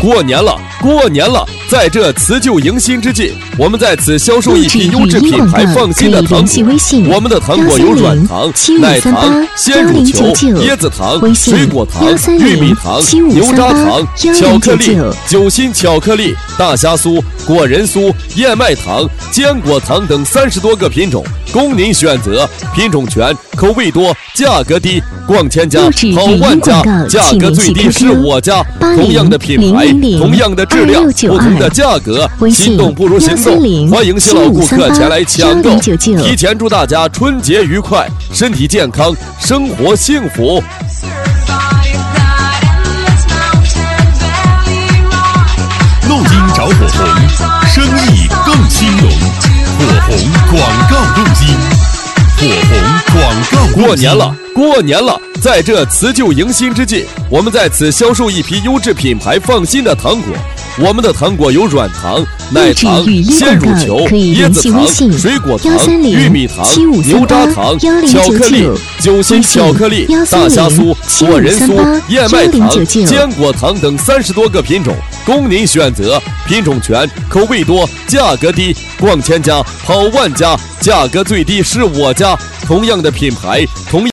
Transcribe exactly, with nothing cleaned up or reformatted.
过年了，过年了！在这辞旧迎新之际，我们在此销售一批优质品牌放心的糖果。我们的糖果有软糖、奶糖、鲜乳球、椰子糖、水果糖、玉米糖、牛轧糖、巧克力、酒心巧克力、大虾酥、果仁酥、燕麦糖、坚果糖等三十多个品种，供您选择。品种全，口味多，价格低。逛千家，跑万家，价格最低是我家。同样的品牌，同样的质量，不同的价格，心动不如行动。欢迎新老顾客前来抢购，提前祝大家春节愉快，身体健康，生活幸福。 录音找火红，生意更兴隆。火红广告录音，火红广告录音。 过年了，过年了！在这辞旧迎新之际，我们在此销售一批优质品牌放心的糖果。我们的糖果有软糖、奶糖、鲜乳球、椰子糖、水果糖、玉米糖、牛轧糖、巧克力、酒心巧克力、大虾酥、果仁酥、燕麦糖、坚果糖等三十多个品种，供您选择。品种全，口味多，价格低。逛千家，跑万家，价格最低是我家。同样的品牌，同